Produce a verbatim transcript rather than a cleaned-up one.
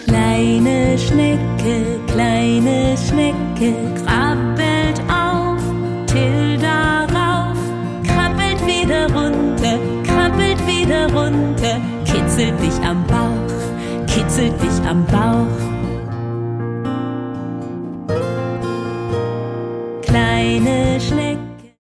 Kleine Schnecke, kleine Schnecke, krabbelt auf, Tilda rauf, krabbelt wieder runter, krabbelt wieder runter, kitzelt dich am Bauch, kitzelt dich am Bauch. Kleine Schnecke,